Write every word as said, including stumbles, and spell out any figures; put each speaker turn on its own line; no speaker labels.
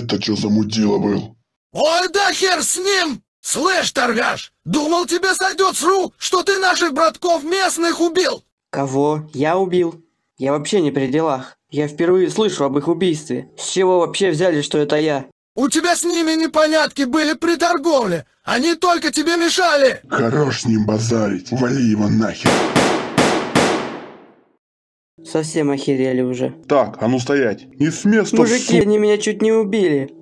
это что за мудила был?
Ой, да хер с ним! Слышь, торгаш, думал, тебе сойдет с рук, что ты наших братков местных убил!
Кого? Я убил? Я вообще не при делах. Я впервые слышу об их убийстве. С чего вообще взяли, что это я?
У тебя с ними непонятки были при торговле. Они только тебе мешали.
Хорош с ним базарить. Вали его нахер.
Совсем охерели уже.
Так, а ну стоять. И с места,
Мужики,
су...
они меня чуть не убили.